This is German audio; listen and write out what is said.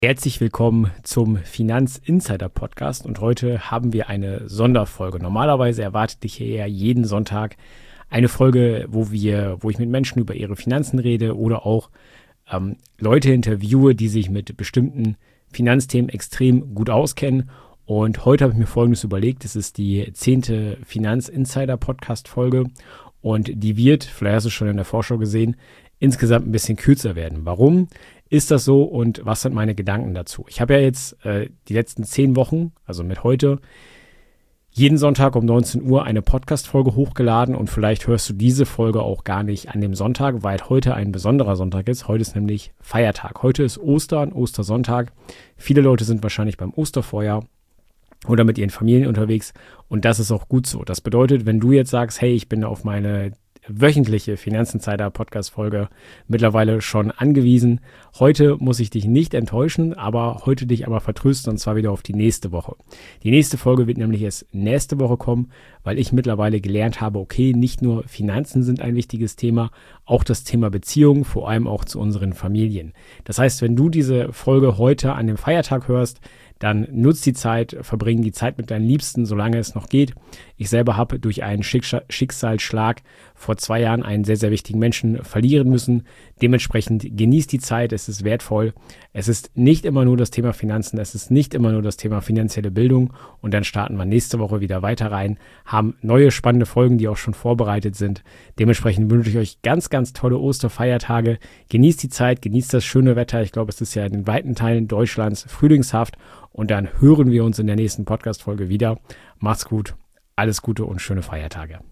Herzlich willkommen zum Finanzinsider-Podcast und heute haben wir eine Sonderfolge. Normalerweise erwartet dich hier ja jeden Sonntag eine Folge, wo ich mit Menschen über ihre Finanzen rede oder auch Leute interviewe, die sich mit bestimmten Finanzthemen extrem gut auskennen. Und heute habe ich mir Folgendes überlegt: Es ist die 10. Finanzinsider-Podcast-Folge und die wird, vielleicht hast du es schon in der Vorschau gesehen, insgesamt ein bisschen kürzer werden. Warum ist das so und was sind meine Gedanken dazu? Ich habe ja jetzt die letzten 10 Wochen, also mit heute, jeden Sonntag um 19 Uhr eine Podcast-Folge hochgeladen und vielleicht hörst du diese Folge auch gar nicht an dem Sonntag, weil heute ein besonderer Sonntag ist. Heute ist nämlich Feiertag. Heute ist Ostern, Ostersonntag. Viele Leute sind wahrscheinlich beim Osterfeuer oder mit ihren Familien unterwegs und das ist auch gut so. Das bedeutet, wenn du jetzt sagst, hey, ich bin auf meine wöchentliche Finanzinsider-Podcast-Folge mittlerweile schon angewiesen. Heute muss ich dich nicht enttäuschen, aber heute dich aber vertrösten und zwar wieder auf die nächste Woche. Die nächste Folge wird nämlich erst nächste Woche kommen, weil ich mittlerweile gelernt habe, okay, nicht nur Finanzen sind ein wichtiges Thema, auch das Thema Beziehungen, vor allem auch zu unseren Familien. Das heißt, wenn du diese Folge heute an dem Feiertag hörst, dann nutz die Zeit, verbring die Zeit mit deinen Liebsten, solange es noch geht. Ich selber habe durch einen Schicksalsschlag vor 2 Jahren einen sehr, sehr wichtigen Menschen verlieren müssen. Dementsprechend genießt die Zeit, es ist wertvoll. Es ist nicht immer nur das Thema Finanzen, es ist nicht immer nur das Thema finanzielle Bildung. Und dann starten wir nächste Woche wieder weiter rein, haben neue spannende Folgen, die auch schon vorbereitet sind. Dementsprechend wünsche ich euch ganz, ganz tolle Osterfeiertage. Genießt die Zeit, genießt das schöne Wetter. Ich glaube, es ist ja in den weiten Teilen Deutschlands frühlingshaft. Und dann hören wir uns in der nächsten Podcast-Folge wieder. Macht's gut, alles Gute und schöne Feiertage.